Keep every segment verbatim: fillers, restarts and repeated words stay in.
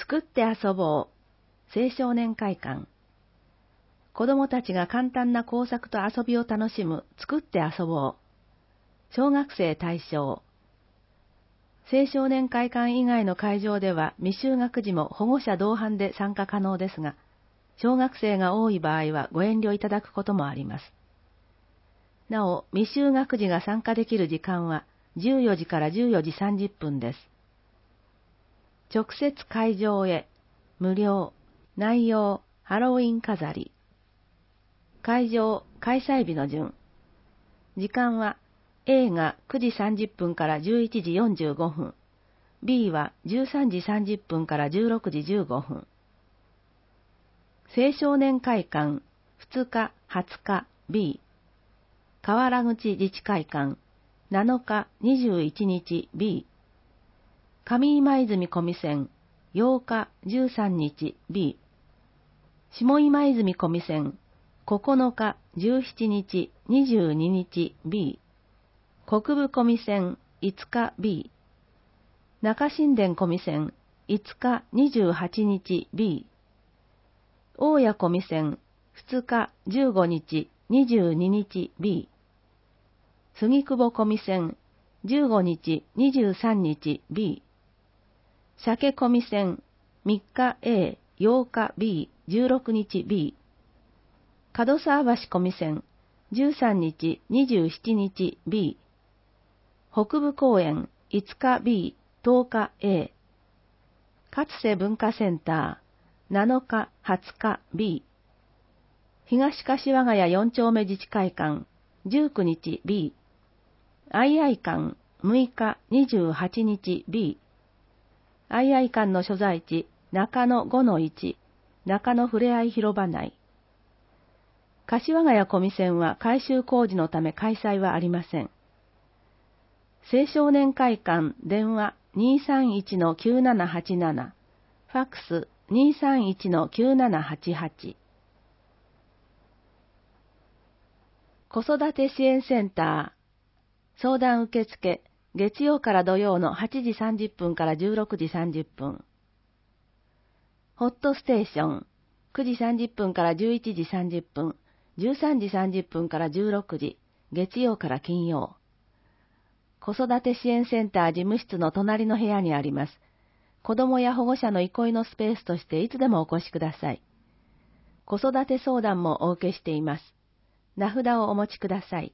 作って遊ぼう。青少年会館。子供たちが簡単な工作と遊びを楽しむ作って遊ぼう。小学生対象。青少年会館以外の会場では未就学児も保護者同伴で参加可能ですが、小学生が多い場合はご遠慮いただくこともあります。なお、未就学児が参加できる時間はじゅうよじからじゅうよじさんじゅっぷんです。直接会場へ、無料、内容、ハロウィン飾り。会場、開催日の順。時間は A がくじさんじゅっぷんからじゅういちじよんじゅうごふん、B はじゅうさんじさんじゅっぷんからじゅうろくじじゅうごふん。青少年会館ふつか、はつか B、河原口自治会館なのか、にじゅういちにち B、上今泉小見線ようか、じゅうさんにち B、下今泉小見線ここのか、じゅうしちにち、にじゅうににち B、国分小見線いつか B、中新田小見線いつか、にじゅうはちにち B、大谷小見線ふつか、じゅうごにち、にじゅうににち B、杉久保小見線じゅうごにち、にじゅうさんにち B、鮭小見線みっか A、ようか B、じゅうろくにち B、門沢橋小見線じゅうさんにち、にじゅうしちにち B、北部公園いつか B、とおか A、勝瀬文化センターなのか、はつか B、東柏ヶ谷よんちょうめ自治会館じゅうくにち B、アイアイ館むいか、にじゅうはちにち B、アイアイ館の所在地中野 ごのいち、中野ふれあい広場内。柏ヶ谷小見線は改修工事のため開催はありません。青少年会館電話 にーさんいちのきゅうななはちなな、ファックス にーさんいちのきゅうななはちはち。子育て支援センター相談受付月曜から土曜のはちじさんじゅっぷんからじゅうろくじさんじゅっぷん。ホットステーションくじさんじゅっぷんからじゅういちじさんじゅっぷん、じゅうさんじさんじゅっぷんからじゅうろくじ、月曜から金曜。子育て支援センター事務室の隣の部屋にあります。子供や保護者の憩いのスペースとしていつでもお越しください。子育て相談もお受けしています。名札をお持ちください。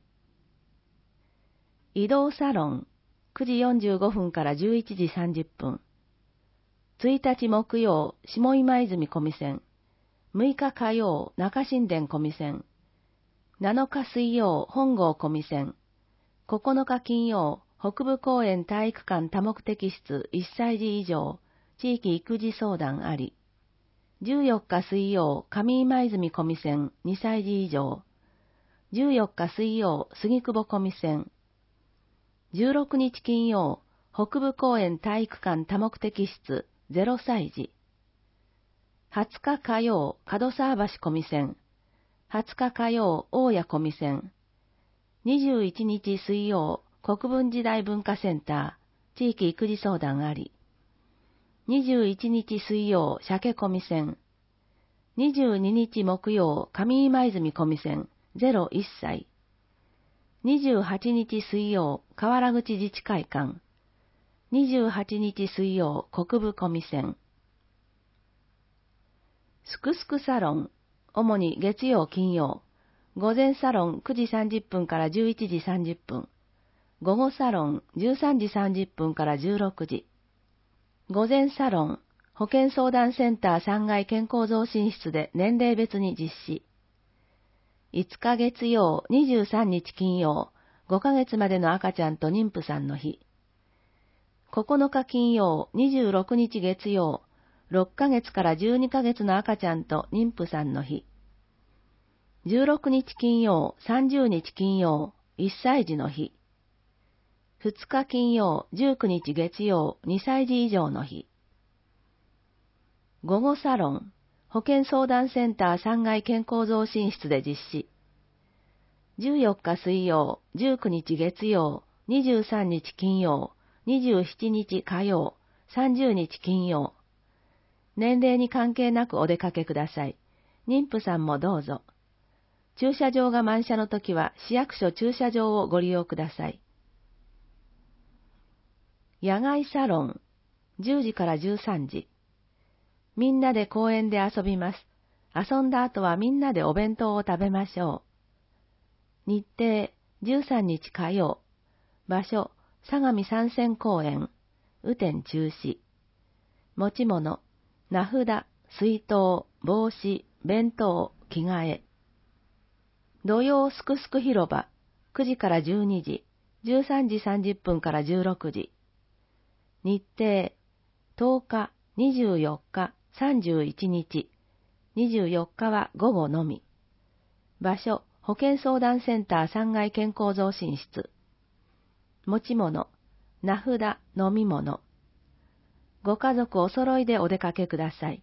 移動サロンくじよんじゅうごふんからじゅういちじさんじゅっぷん。いつにち木曜、下今泉小見線。むいか火曜、中新田小見線。なのか水曜、本郷小見線。ここのか金曜、北部公園体育館多目的室いっさいじ以上、地域育児相談あり。じゅうよっか水曜、上今泉小見線にさいじ以上。じゅうよっか水曜、杉久保小見線。じゅうろくにち金曜、北部公園体育館多目的室ぜろさいじ。はつか火曜、門沢橋小見線。はつか火曜、大谷小見線。にじゅういちにち水曜、国分時代文化センター、地域育児相談あり。にじゅういちにち水曜、鮭小見線。にじゅうににち木曜、上今泉小見線、ぜろいっさい。にじゅうはちにち水曜、河原口自治会館。にじゅうはちにち水曜、国分小見線。すくすくサロン、主に月曜金曜。午前サロンくじさんじゅっぷんからじゅういちじさんじゅっぷん。午後サロンじゅうさんじさんじゅっぷんからじゅうろくじ。午前サロン、保健相談センターさんがい健康増進室で年齢別に実施。いつか月曜、にじゅうさんにち金曜、ごかげつまでの赤ちゃんと妊婦さんの日。ここのか金曜、にじゅうろくにち月曜、ろっかげつからじゅうにかげつの赤ちゃんと妊婦さんの日。じゅうろくにち金曜、さんじゅうにち金曜、いっさいじの日。ふつか金曜、じゅうくにち月曜、にさいじ以上の日。午後サロン、保健相談センターさんがい健康増進室で実施。じゅうよっか水曜、じゅうくにち月曜、にじゅうさんにち金曜、にじゅうしちにち火曜、さんじゅうにち金曜。 年齢に関係なくお出かけください。妊婦さんもどうぞ。駐車場が満車の時は市役所駐車場をご利用ください。野外サロン、じゅうじからじゅうさんじ。みんなで公園で遊びます。遊んだ後はみんなでお弁当を食べましょう。日程、じゅうさんにち火曜。場所、相模三線公園。雨天中止。持ち物、名札、水筒、帽子、弁当、着替え。土曜すくすく広場、くじからじゅうにじ、じゅうさんじさんじゅっぷんからじゅうろくじ。日程、とおか、にじゅうよっか、さんじゅういちにち。にじゅうよっかは午後のみ。場所、保健相談センターさんがい健康増進室。持ち物、名札、飲み物。ご家族お揃いでお出かけください。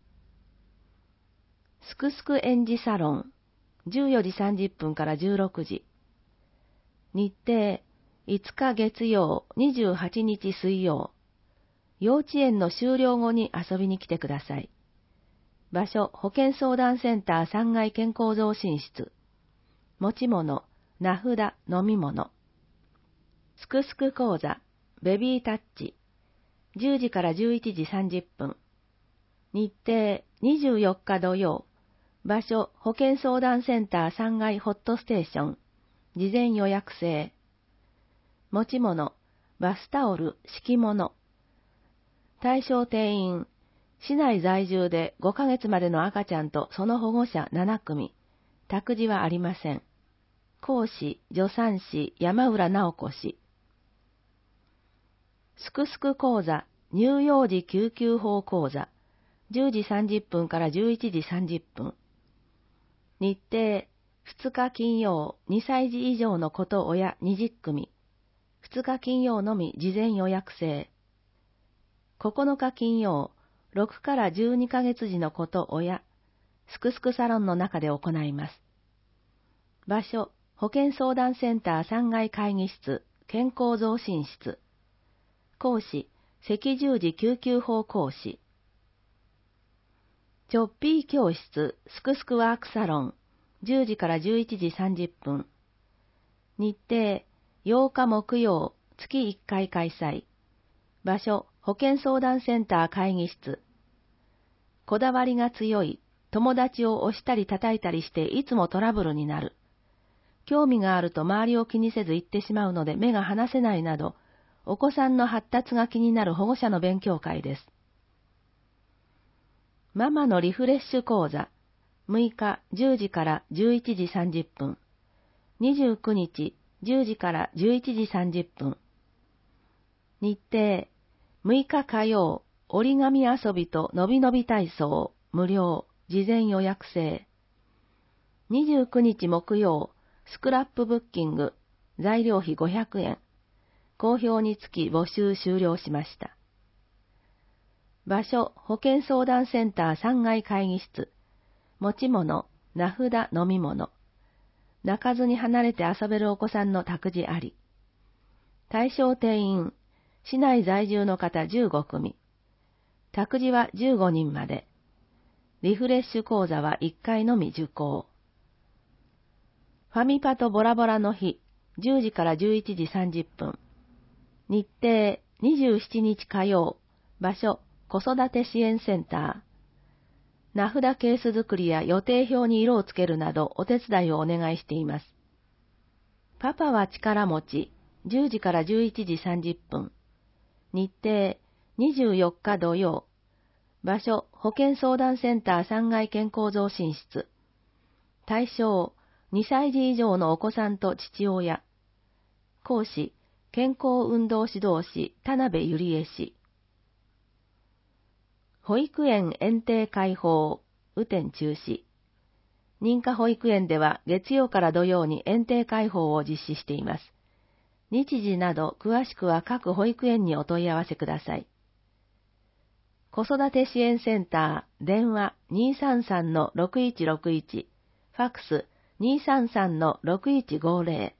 すくすく園児サロン、じゅうよじさんじゅっぷんからじゅうろくじ。日程、いつか月曜、にじゅうはちにち水曜。幼稚園の終了後に遊びに来てください。場所、保健相談センターさんがい健康増進室。持ち物、名札、飲み物。すくすく講座、ベビータッチ。じゅうじからじゅういちじさんじゅっぷん。日程、にじゅうよっか土曜。場所、保健相談センターさんがいホットステーション。事前予約制。持ち物、バスタオル、敷物。対象定員、市内在住でごかげつまでの赤ちゃんとその保護者ななくみ。託児はありません。講師、助産師、山浦直子氏。すくすく講座、乳幼児救急法講座。じゅうじさんじゅっぷんからじゅういちじさんじゅっぷん。日程、ふつか金曜、にさいじ以上の子と親にじゅっくみ。ふつか金曜のみ事前予約制。ここのか金曜、ろくからじゅうにかげつじの子と親、すくすくサロンの中で行います。場所、保健相談センターさんがい会議室、健康増進室。講師、赤十字救急法講師。ちょっぴー教室、すくすくワークサロン、じゅうじからじゅういちじさんじゅっぷん。日程、ようか木曜、月いっかい開催。場所、保健相談センター会議室。こだわりが強い、友達を押したり叩いたりしていつもトラブルになる。興味があると周りを気にせず行ってしまうので目が離せないなど、お子さんの発達が気になる保護者の勉強会です。ママのリフレッシュ講座、むいかじゅうじからじゅういちじさんじゅっぷん、にじゅうくにちじゅうじからじゅういちじさんじゅっぷん。日程、むいか火曜、折り紙遊びとのびのび体操、無料、事前予約制。にじゅうくにち木曜、スクラップブッキング、材料費ごひゃくえん。好評につき募集終了しました。場所、保健相談センターさんがい会議室。持ち物、名札、飲み物。泣かずに離れて遊べるお子さんの託児あり。対象定員、市内在住の方じゅうごくみ。託児はじゅうごにんまで。リフレッシュ講座はいっかいのみ受講。ファミパとボラボラの日、じゅうじからじゅういちじさんじゅっぷん。日程、にじゅうしちにち火曜。場所、子育て支援センター。名札ケース作りや予定表に色をつけるなどお手伝いをお願いしています。パパは力持ち、じゅうじからじゅういちじさんじゅっぷん。日程、にじゅうよっか土曜。場所、保健相談センターさんがい健康増進室。対象、にさいじ以上のお子さんと父親。講師、健康運動指導士、田辺ゆりえ氏。保育園園庭開放、雨天中止。認可保育園では月曜から土曜に園庭開放を実施しています。日時など詳しくは各保育園にお問い合わせください。子育て支援センター、電話 にーさんさんのろくいちろくいち、ファックス にーさんさんのろくいちごぜろ。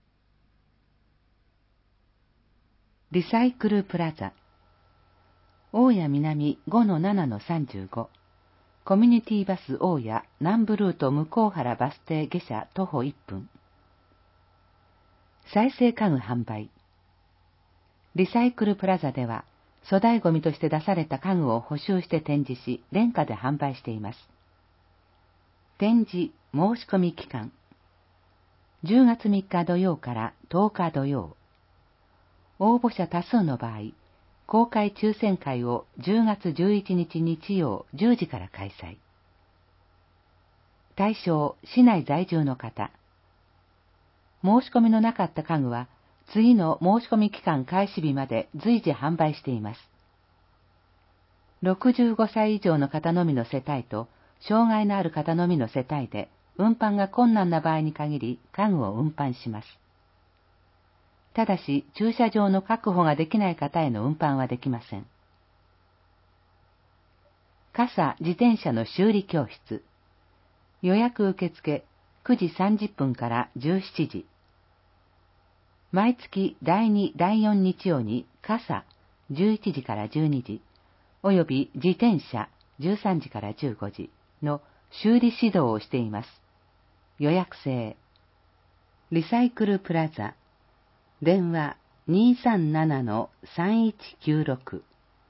リサイクルプラザ。 大谷南 ごのななのさんじゅうご、コミュニティバス大谷南部ルート向原バス停下車徒歩いっぷん。再生家具販売。リサイクルプラザでは、粗大ゴミとして出された家具を補修して展示し、廉価で販売しています。展示申し込み期間。じゅうがつみっか土曜からとおか土曜。応募者多数の場合、公開抽選会をじゅうがつじゅういちにち日曜じゅうじから開催。対象、市内在住の方。申し込みのなかった家具は、次の申し込み期間開始日まで随時販売しています。ろくじゅうごさい以上の方のみの世帯と、障害のある方のみの世帯で、運搬が困難な場合に限り家具を運搬します。ただし、駐車場の確保ができない方への運搬はできません。傘自転車の修理教室。予約受付くじさんじゅっぷんからじゅうしちじ。毎月だいに、だいよん日曜に傘じゅういちじからじゅうにじ、および自転車じゅうさんじからじゅうごじの修理指導をしています。予約制。リサイクルプラザ。電話 にーさんななのさんいちきゅうろく。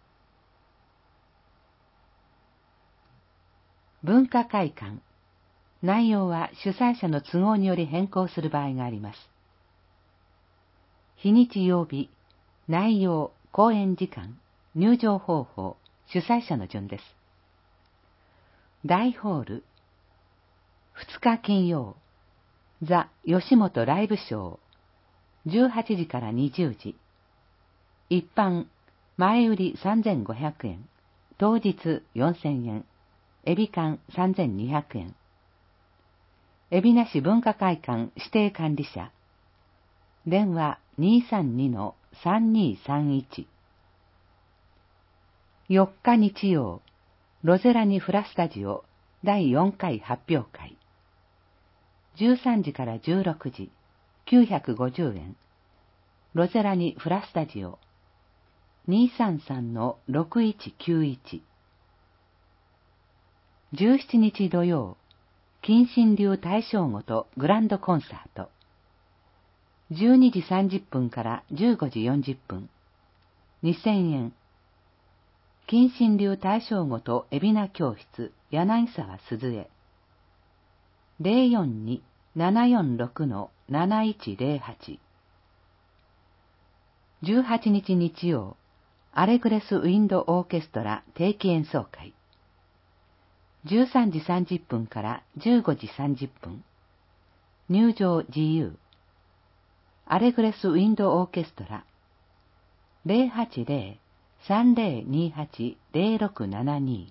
文化会館。内容は主催者の都合により変更する場合があります。日にち曜日、内容、公演時間、入場方法、主催者の順です。大ホール。ふつか金曜、ザ・吉本ライブショー、じゅうはちじからにじゅうじ。一般、前売りさんぜんごひゃくえん、当日よんせんえん、エビ館さんぜんにひゃくえん。海老名市文化会館指定管理者。電話 にーさんにのさんにーさんいち。よっか日曜、ロゼラニフラスタジオだいよんかい発表会。じゅうさんじからじゅうろくじ、きゅうひゃくごじゅうえん。ロゼラニフラスタジオ にーさんさんのろくいちきゅういち。じゅうしちにち土曜、金神流大正ごとグランドコンサート。じゅうにじさんじゅっぷんからじゅうごじよんじゅっぷん。にせんえん。金神流大正ごと海老名教室柳沢鈴江。ゼロよんに ななよんろくのなないちゼロはち。じゅうはちにち日曜、アレグレスウィンドオーケストラ定期演奏会。じゅうさんじさんじゅっぷんからじゅうごじさんじゅっぷん。入場自由。アレグレスウィンドオーケストラ ゼロはちゼロ さんゼロにはち ゼロろくななに。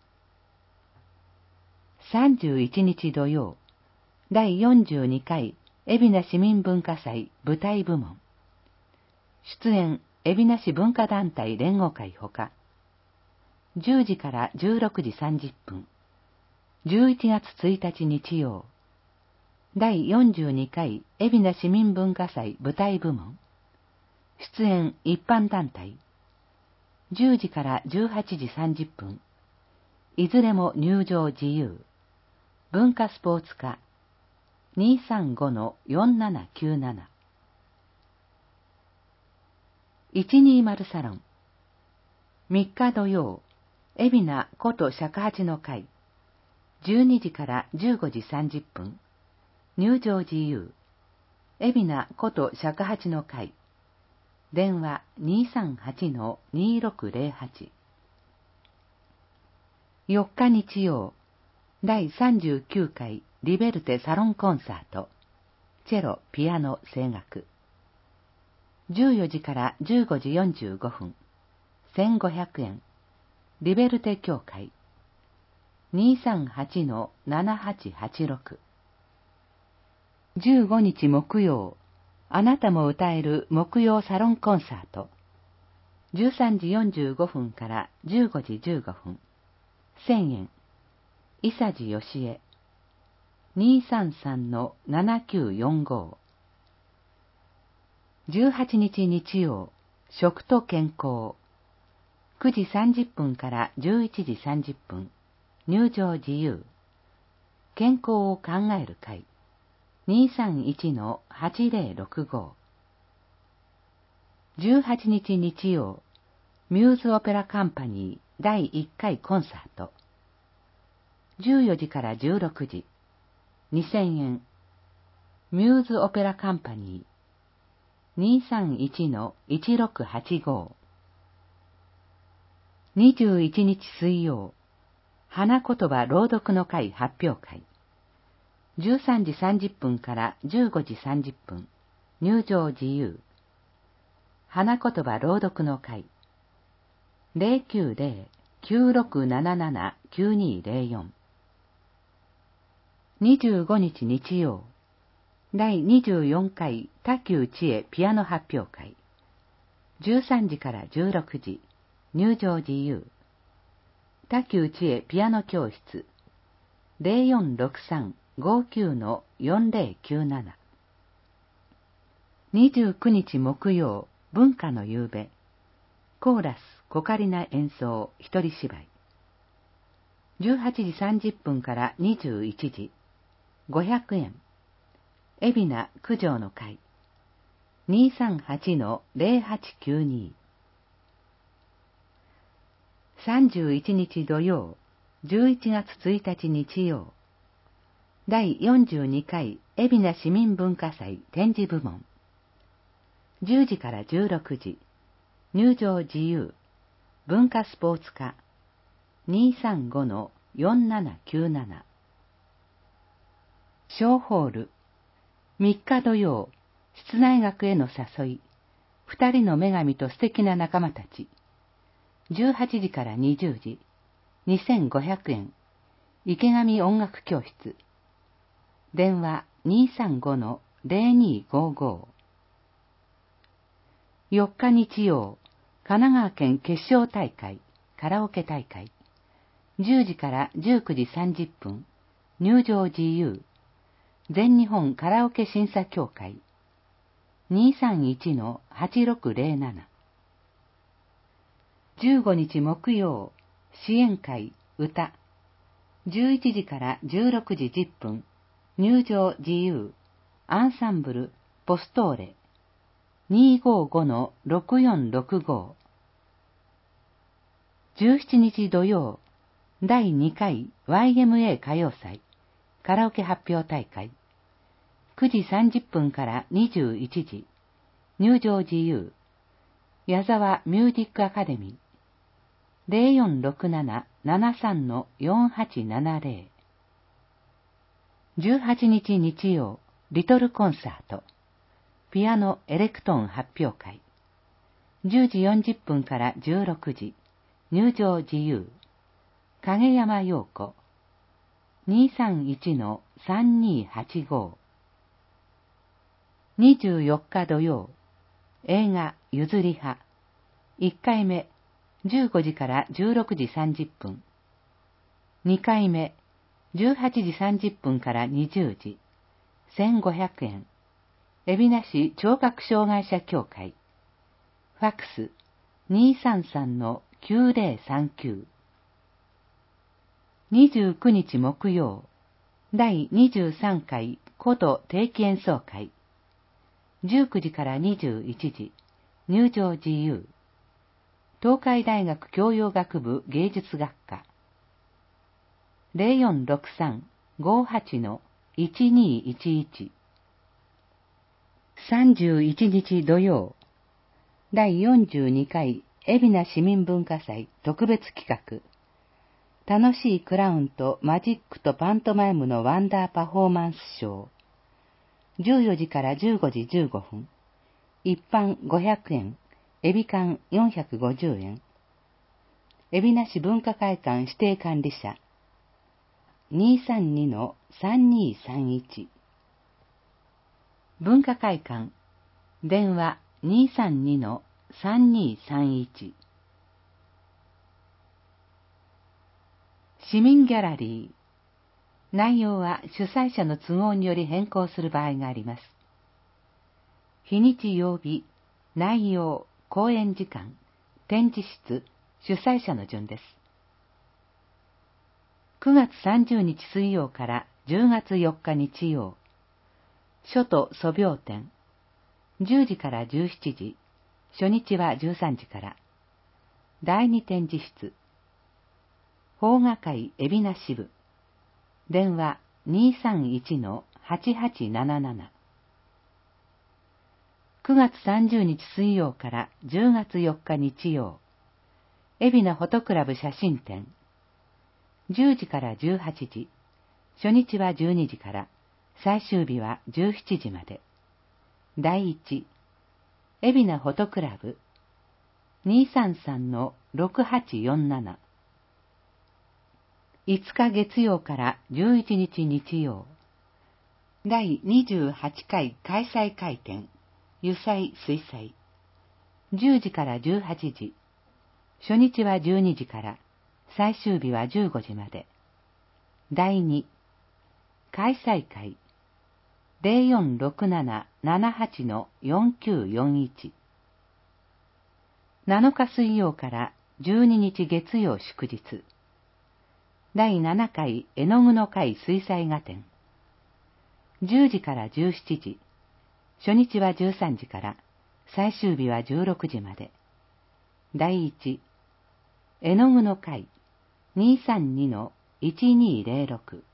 さんじゅういちにち土曜、だいよんじゅうにかい海老名市民文化祭舞台部門。出演海老名市文化団体連合会ほか、じゅうじからじゅうろくじさんじゅっぷん、じゅういちがつついたち日曜、だいよんじゅうにかい海老名市民文化祭舞台部門。出演一般団体。じゅうじからじゅうはちじさんじゅっぷん。いずれも入場自由。文化スポーツ課 にーさんごのよんななきゅうなな。いちにーまるサロン。みっか土曜、海老名こと尺八の会。じゅうにじからじゅうごじさんじゅっぷん。入場自由。海老名こと尺八の会。電話 にーさんはちのにーろくゼロはち。よっか日曜、だいさんじゅうきゅうかいリベルテサロンコンサート。チェロ、ピアノ、声楽。じゅうよじからじゅうごじよんじゅうごふん。せんごひゃくえん。リベルテ協会。にーさんはちのななはちはちろく。じゅうごにち木曜、あなたも歌える木曜サロンコンサート。じゅうさんじよんじゅうごふんからじゅうごじじゅうごふん。せんえん。伊佐治よしえ。にーさんさんのななきゅうよんご。じゅうはちにち日曜、食と健康。 くじさんじゅっぷんからじゅういちじさんじゅっぷん、入場自由。健康を考える会。にーさんいちのはちぜろろくご。じゅうはちにち日曜、ミューズオペラカンパニーだいいっかいコンサート。じゅうよじからじゅうろくじ、にせんえん。ミューズオペラカンパニー にーさんいちのいちろくはちご。にじゅういちにち水曜、花言葉朗読の会発表会。じゅうさんじさんじゅっぷんからじゅうごじさんじゅっぷん、入場自由。花言葉朗読の会。ゼロきゅうゼロ きゅうろくなななな きゅうにゼロよん。にじゅうごにち日曜、だいにじゅうよんかい多久知恵ピアノ発表会。じゅうさんじからじゅうろくじ、入場自由。多久知恵ピアノ教室。ゼロよんろくさん ごきゅうのよんゼロきゅうなな。にじゅうくにち木曜、文化の夕べ。コーラス、コカリナ演奏、一人芝居。じゅうはちじさんじゅっぷんからにじゅういちじ、ごひゃくえん。海老名九条の会。にーさんはちのゼロはちきゅうに。さんじゅういちにち土曜、じゅういちがつついたち日曜。だいよんじゅうにかい海老名市民文化祭展示部門。じゅうじからじゅうろくじ、入場自由。文化スポーツ科。にーさんごのよんななきゅうなな。小ホール。みっか土曜、室内学への誘い。二人の女神と素敵な仲間たち。じゅうはちじからにじゅうじ、にせんごひゃくえん。池上音楽教室。電話 にーさんごのゼロにーごーごー。よっか日曜、神奈川県決勝大会、カラオケ大会。じゅうじからじゅうくじさんじゅっぷん、入場自由。全日本カラオケ審査協会。にーさんいちのはちろくゼロなな。じゅうごにち木曜、支援会、歌。じゅういちじからじゅうろくじじゅっぷん、入場自由。アンサンブル、ポストーレ。にーごーごのろくよんろくご。じゅうしちにち土曜、だいにかい ワイエムエー 歌謡祭、カラオケ発表大会。くじさんじゅっぷんからにじゅういちじ、入場自由。矢沢ミュージックアカデミー。ゼロよんろくなな ななさんのよんはちななゼロ。じゅうはちにち日曜、リトルコンサート。ピアノエレクトーン発表会。じゅうじよんじゅっぷんからじゅうろくじ、入場自由。影山陽子。にーさんいちのさんにーはちご。にじゅうよっか土曜、映画ゆずり派。いっかいめ、じゅうごじからじゅうろくじさんじゅっぷん。にかいめ、じゅうはちじさんじゅっぷんからにじゅうじ、せんごひゃくえん。海老名市聴覚障害者協会。ファックス にーさんさんのきゅうゼロさんきゅう。にじゅうくにち木曜、だいにじゅうさんかい古都定期演奏会。じゅうくじからにじゅういちじ、入場自由。東海大学教養学部芸術学科。ゼロよんろくさん ごはちのいちにいちいち。さんじゅういちにち土曜、だいよんじゅうにかい海老名市民文化祭特別企画。楽しいクラウンとマジックとパントマイムのワンダーパフォーマンスショー。じゅうよじからじゅうごじじゅうごふん。一般ごひゃくえん、エビ館よんひゃくごじゅうえん。海老名市文化会館指定管理者。にーさんにのさんにーさんいち。文化会館。電話 にーさんにのさんにーさんいち。市民ギャラリー。内容は主催者の都合により変更する場合があります。日にち曜日、内容、公演時間、展示室、 主催者の順です。くがつさんじゅうにち水曜からじゅうがつよっか日曜、書と素描展、じゅうじからじゅうしちじ、初日はじゅうさんじから、だいに展示室、邦画会海老名支部、電話 にーさんいちのはちはちなななな。くがつさんじゅうにち水曜からじゅうがつよっか日曜、海老名フォトクラブ写真展、じゅうじからじゅうはちじ、初日はじゅうにじから、最終日はじゅうしちじまで。だいいち、海老名フォトクラブ、にーさんさんのろくはちよんなな。いつか月曜からじゅういちにち日曜、だいにじゅうはちかい開催会見、油彩水彩、じゅうじからじゅうはちじ、初日はじゅうにじから、最終日はじゅうごじまで。だいに、開催会、ゼロよんろくななななはちのよんきゅうよんいち。なのか水曜からじゅうににち月曜祝日、だいななかい絵の具の会水彩画展、じゅうじからじゅうしちじ、初日はじゅうさんじから、最終日はじゅうろくじまで。だいいち、絵の具の会にーさんにのいちにーぜろろく。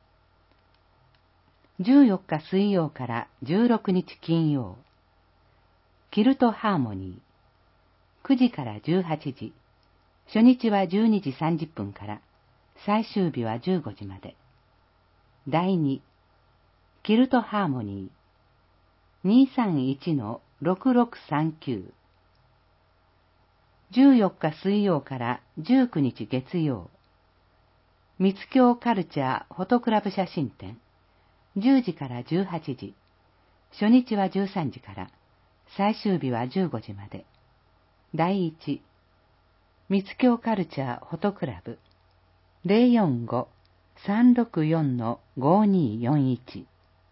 じゅうよっか水曜からじゅうろくにち金曜、キルトハーモニー、くじからじゅうはちじ、初日はじゅうにじさんじゅっぷんから、最終日はじゅうごじまで。だいに、キルトハーモニー、にーさんいちのろくろくさんきゅう。じゅうよっか水曜からじゅうくにち月曜、三つ京カルチャーフォトクラブ写真展、じゅうじからじゅうはちじ、初日はじゅうさんじから、最終日はじゅうごじまで。だいいち、三つ京カルチャーフォトクラブ、ゼロよんご さんろくよんのごにーよんいち。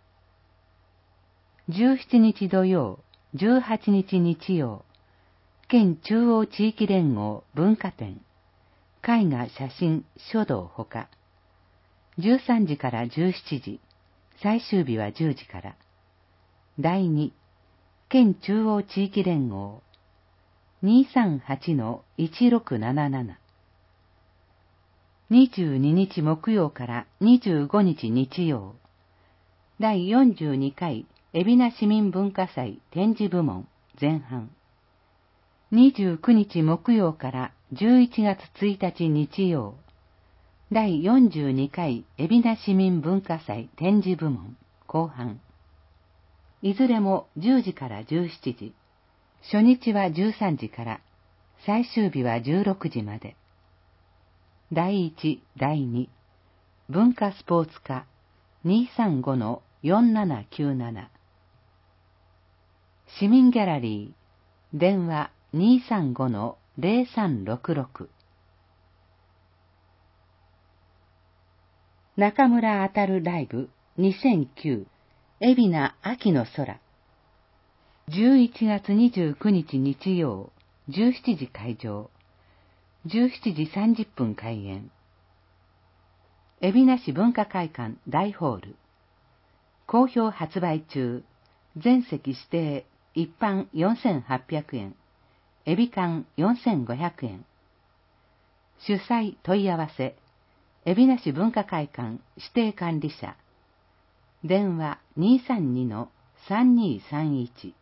じゅうしちにち土曜、じゅうはちにち日曜、県中央地域連合文化展、絵画写真書道ほか、じゅうさんじからじゅうしちじ、最終日はじゅうじから。だいに、県中央地域連合、にーさんはちのいちろくなななな。にじゅうににち木曜からにじゅうごにち日曜、だいよんじゅうにかい海老名市民文化祭展示部門前半。にじゅうくにち木曜からじゅういちがつついたち日曜、だいよんじゅうにかい海老名市民文化祭展示部門後半。いずれもじゅうじからじゅうしちじ、初日はじゅうさんじから、最終日はじゅうろくじまで。だいいち、だいに、文化スポーツ科 にーさんごのよんななきゅうなな。市民ギャラリー、電話 にーさんごのゼロさんろくろく。中村あたるライブにせんきゅう、海老名秋の空。じゅういちがつにじゅうくにち日曜、じゅうしちじ会場、じゅうしちじさんじゅっぷん開演。海老名市文化会館大ホール。好評発売中。全席指定、一般よんせんはっぴゃくえん。エビ館よんせんごひゃくえん。主催問い合わせ。海老名市文化会館指定管理者。電話 にーさんにのさんにーさんいち。